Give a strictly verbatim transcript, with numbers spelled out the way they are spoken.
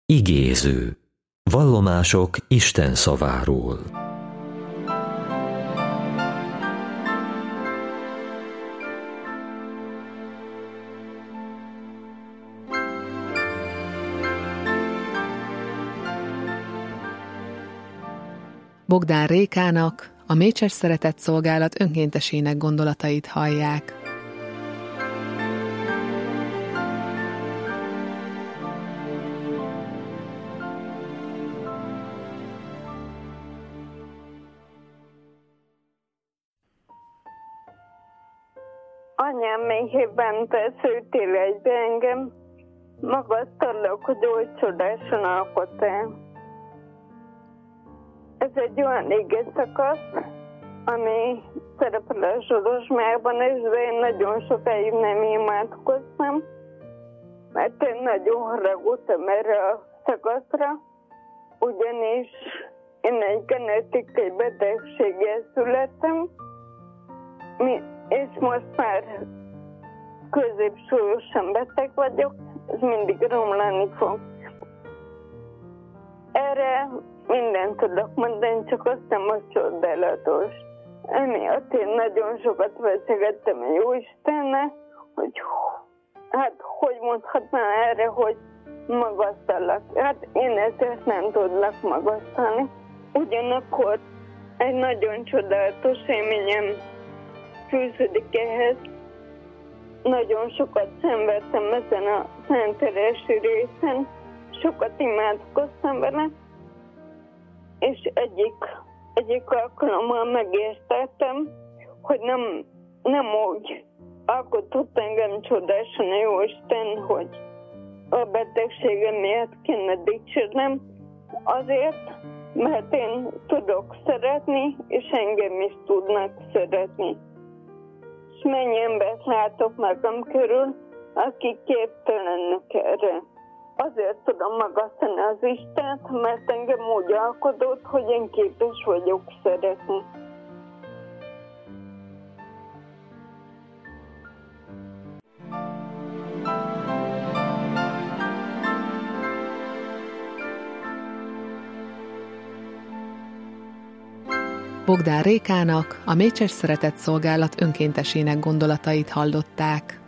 Igéző. Vallomások Isten szaváról. Bogdán Rékának, a Mécses Szeretett Szolgálat önkéntesének gondolatait hallják. Anyám méhében teszültél egybe engem, magasztalak, hogy oly csodásan alkottál. Ez egy olyan ige szakasz, ami szerepel a Zsolozsmában, és de én nagyon sokáig nem imádkoztam, mert én nagyon haragudtam erre a szakaszra, ugyanis én egy genetikai betegséggel születtem, és most már középsúlyosan beteg vagyok, ez mindig romlani fog. Erre mindent tudok mondani, csak azt nem a csodálatos. Emiatt én nagyon sokat veszegettem a Jóistennel, hogy hát hogy mondhatnám erre, hogy magasztalak. Hát én ezért nem tudlak magasztalni. Ugyanakkor egy nagyon csodálatos élményem fűződik ehhez. Nagyon sokat szenvedtem ezen a szentelési részen, sokat imádkoztam vele, és egyik, egyik alkalommal megértettem, hogy nem, nem úgy alkotott engem csodásan a Jóisten, hogy a betegségem miatt kéne dicsérnem, azért, mert én tudok szeretni, és engem is tudnak szeretni. És mennyi embert látok magam körül, akik képtelenek erre. Azért tudom magasztani az Istent, mert engem úgy alkotott, hogy én képes vagyok szeretni. Bogdán Rékának, a Mécses Szeretett Szolgálat önkéntesének gondolatait hallották.